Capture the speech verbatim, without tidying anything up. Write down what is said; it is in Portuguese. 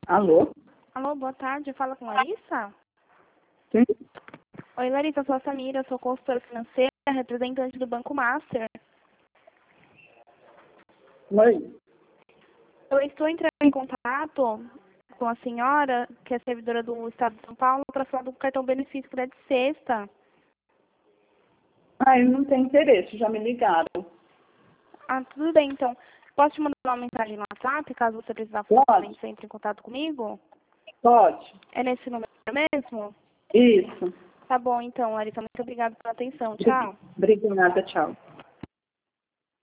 Alô? Alô, boa tarde. Fala com Larissa? Sim? Oi, Larissa, eu sou a Samira, eu sou consultora financeira, representante do Banco Master. Oi? Eu estou entrando em contato com a senhora, que é servidora do Estado de São Paulo, para falar do cartão benefício crédito sexta. Ah, eu não tenho interesse, já me ligaram. Ah, tudo bem, então. Posso te mandar uma mensagem no WhatsApp, caso você precisar Pode? futuramente entre em contato comigo? Pode? É nesse número mesmo? Isso. Tá bom, então, Larissa. Muito obrigada pela atenção. Tchau. Obrigada, tchau.